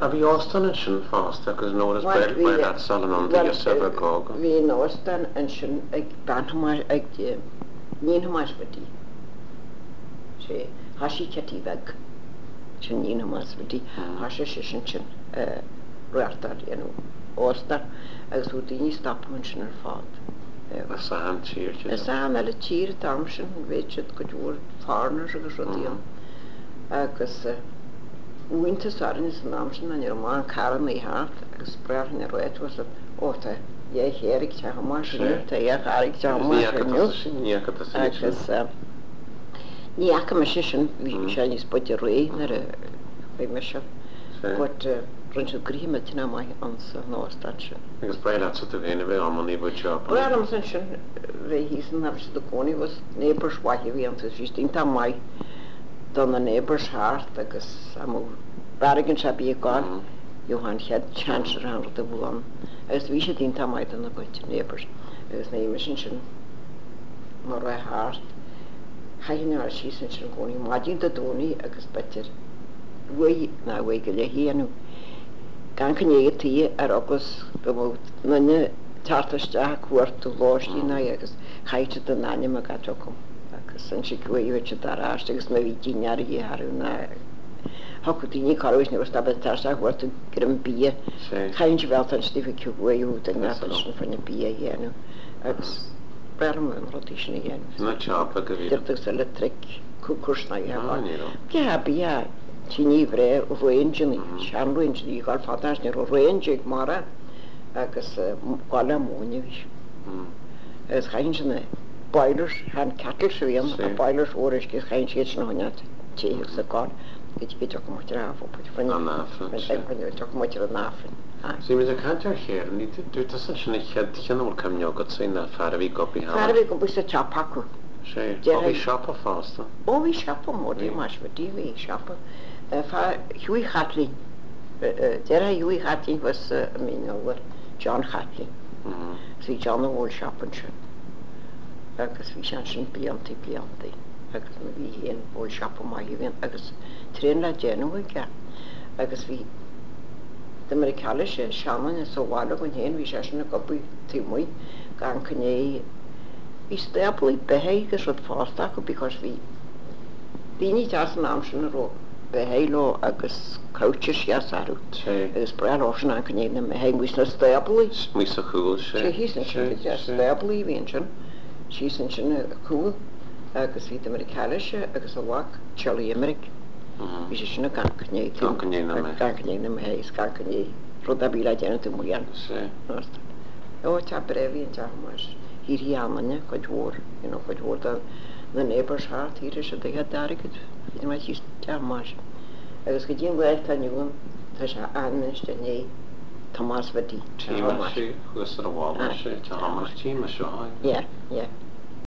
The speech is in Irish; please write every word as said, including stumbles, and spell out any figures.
A bhí ástan an sin fásta agus nóras bail at Solomon the Yosef Goga. Bhí ástan an sin ag bantamar ag níon más butí. Sé hasí cetí beg sin níon más butí hasí sé sin sin ruartar enú ástar agus ú daoine stapman sin ar fád. A sam tír. A sam eile tír tam sin bhéid go dúr fárnar agus rodíon agus Winter starting is an amsin an your man Karen í hart agus breach in roiit was óta é chérig te mar te é charig te mar agus ní acha me sin hí sé ní spoide roií nar a me se bud runse gríime tina mai an nóstan sin. Agus breile a bhéine bheith am í bud job. Bre am san sin bheith hí san haf de cóí was neighbors wahi bhí an ví tá mai don the neighbour's heart agus am bargain se bí gáil Johan chead chance around the bhán agus bhí sé dínta maid an na goit neighbours agus na imime sin sin mar ra heart haíar sí sin sin gcóí maidín a dóí agus betir bhui na bhui go le híanú gan chunéige tí ar agus go nanne tartaiste cuairtú láistína agus chaite den naine a gatom. San si gohfuh se darráist agus na bhí díar dhéharú na hacu daoine choéis ne sta tarsta bhirtu gur an bí chain se bhil an stífa ciúhú den na fanna bí dhéanú agus bram an rotí sinna dhéanú. Na teapa go bhí. Dirtas se le tric cúcursna dhéá. Ge bí tí ní bhré ó bhhéinní seanúint í gáil fatáis ne ó réinteigh mara agus gáile móne bhís. Agus chain sinna boilers han cattle swiam a boilers orish ke chain shit no nyat chi sa god ke chi tok mo tra fo put fani na fa fani tok mo tra na fa si mi da cantar here ni du ta san shne ched chenol kam nyo got sin na farvi copy ha farvi ko busa chapaku she o shop fast o vi shop mo di mas va di vi shop fa hui khatli dera hui khatli was I mean over John Khatli mhm si John the whole shop and shit agus bhí sean sin blianttí blianttaí agus na bhí híon bhil seapa mai bhíon agus tréan le déanamh ce agus bhí de mar ceala sé seaman is bhála go héon bhí sé sinna gopaí tímuí gan chuné bhí stéplaí bethe agus rud fásta go because bhí daoine te an am sin ró behéile agus coache siasarút agus breá sin an chuné na mé mhuis na stéplaí mí a chuúil sé hí stéplaí bhíon sin sí san sin a cúil agus bhí mar ceise agus a bhaach tealaí Americ hí sé sinna gancané gancané na hééis gancané rud a bí le déanana muan ó te brehíon te mar híí ammanne chu dhór i chu dhór na neighbours hart hí se d darigad hí mai tí te mar agus go dtíon bhil taniuúin tá se aniste né Thomas Vadí tí chu a bháil sé te mar tí me seo. Yeah, yeah.